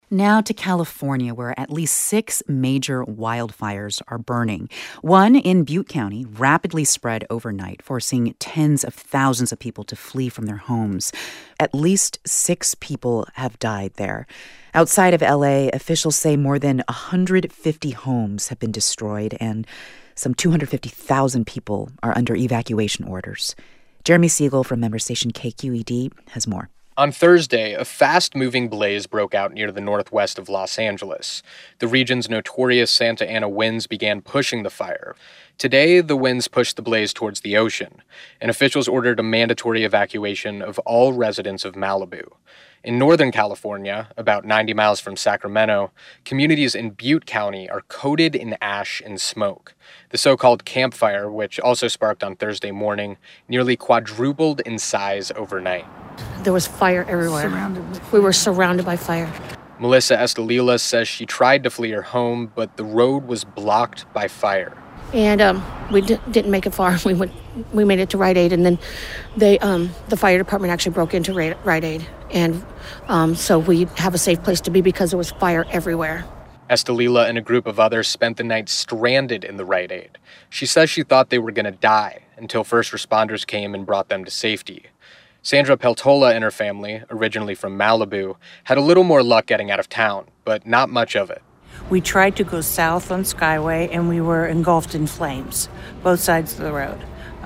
Now to California, where at least 6 major wildfires are burning. One in Butte County rapidly spread overnight, forcing tens of thousands of people to flee from their homes. At least 6 people have died there. Outside of LA, officials say more than 150 homes have been destroyed and some 250,000 people are under evacuation orders. Jeremy Siegel from member station KQED has more. On Thursday, a fast-moving blaze broke out near the northwest of Los Angeles. The region's notorious Santa Ana winds began pushing the fire. Today, the winds pushed the blaze towards the ocean, and officials ordered a mandatory evacuation of all residents of Malibu. In Northern California, about 90 miles from Sacramento, communities in Butte County are coated in ash and smoke. The so-called Camp Fire, which also sparked on Thursday morning, nearly quadrupled in size overnight. There was fire everywhere. We were surrounded by fire. Melissa Estelila says she tried to flee her home, but the road was blocked by fire. And we didn't make it far. We made it to Rite Aid, and then the fire department actually broke into Rite Aid. And so we have a safe place to be because there was fire everywhere. Estelila and a group of others spent the night stranded in the Rite Aid. She says she thought they were going to die until first responders came and brought them to safety. Sandra Peltola and her family, originally from Malibu, had a little more luck getting out of town, but not much of it. We tried to go south on Skyway, and we were engulfed in flames, both sides of the road.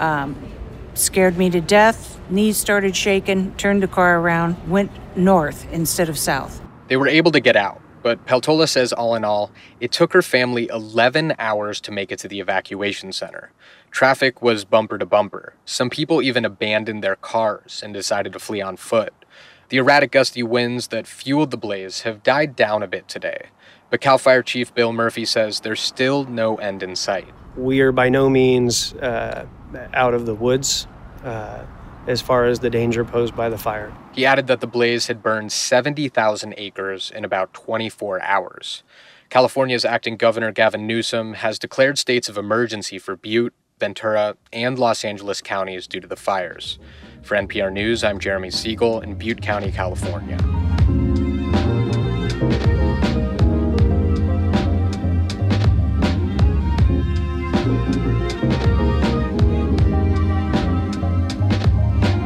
Scared me to death, knees started shaking, turned the car around, went north instead of south. They were able to get out, but Peltola says all in all, it took her family 11 hours to make it to the evacuation center. Traffic was bumper to bumper. Some people even abandoned their cars and decided to flee on foot. The erratic gusty winds that fueled the blaze have died down a bit today, but CAL FIRE Chief Bill Murphy says there's still no end in sight. We are by no means out of the woods as far as the danger posed by the fire. He added that the blaze had burned 70,000 acres in about 24 hours. California's acting governor Gavin Newsom has declared states of emergency for Butte, Ventura, and Los Angeles counties due to the fires. For NPR News, I'm Jeremy Siegel in Butte County, California.